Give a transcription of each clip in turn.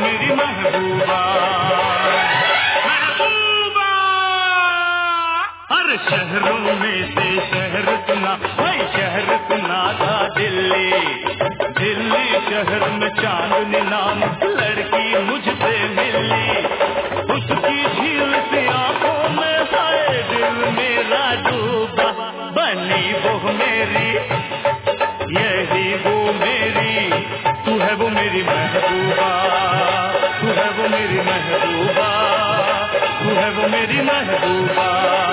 मेरी महबूबा। महबूबा हर शहरों में से शहर सुना, भाई शहर सुना था दिल्ली। दिल्ली शहर में चांदनी नाम लड़की मुझसे मिली। उसकी झील सी आंखों में है दिल मेरा डूबा। बनी वो मेरी, यही वो मेरी, तू है वो मेरी महबूबा। तू है वो मेरी महबूबा, तू है वो मेरी महबूबा।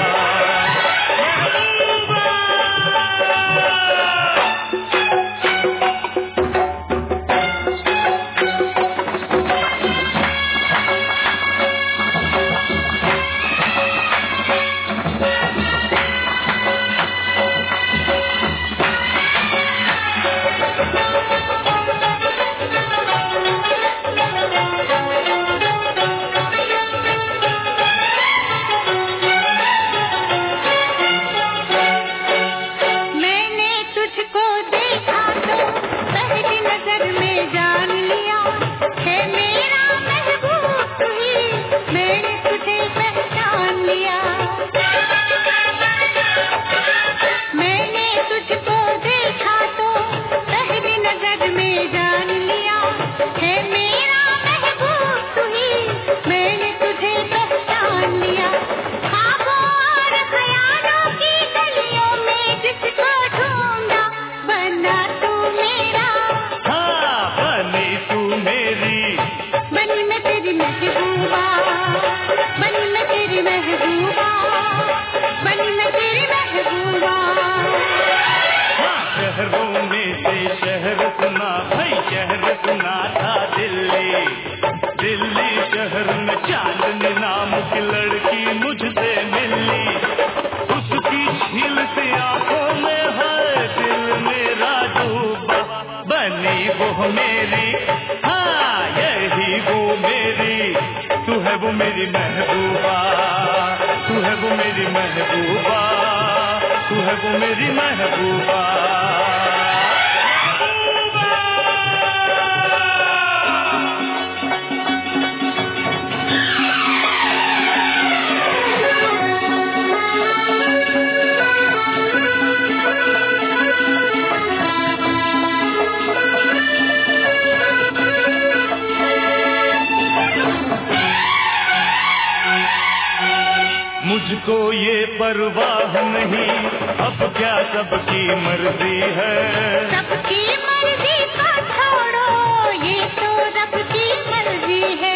मुझको ये परवाह नहीं, अब क्या सबकी मर्जी है। सबकी मर्जी को छोड़ो, ये तो रब की मर्जी है।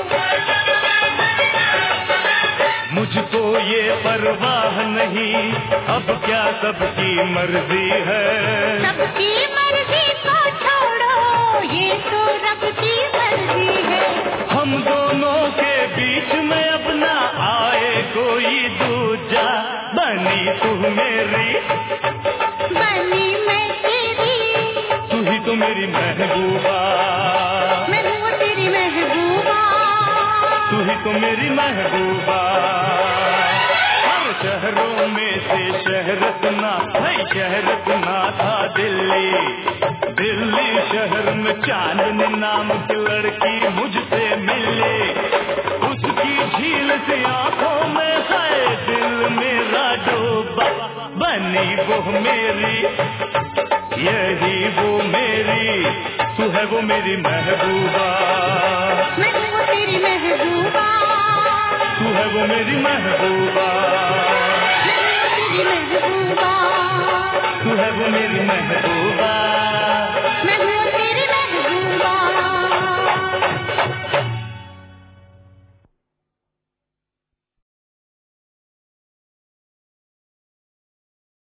मुझको ये परवाह नहीं, अब क्या सबकी मर्जी है। सबकी मर्जी को छोड़ो, ये तो रब की मर्जी है। हम दोनों के बीच में अब ना आए कोई दूजा। बनी तू मेरी, बनी मैं तेरी, तू ही तो मेरी महबूबा। मैं हूँ तेरी महबूबा, तू ही तो मेरी महबूबा। हर शहरों में से शहर सुना, भाई शहर सुना था दिल्ली। दिल्ली शहर में चांदनी नाम की लड़की मुझसे मिली। उसकी झील सी आंखों में है दिल मेरा डूबा। बनी वो मेरी, यही वो मेरी, तू है वो मेरी महबूबा। मैं हूँ तेरी महबूबा, तू है वो मेरी महबूबा। मैं हूँ तेरी महबूबा, तू है वो मेरी महबूबा।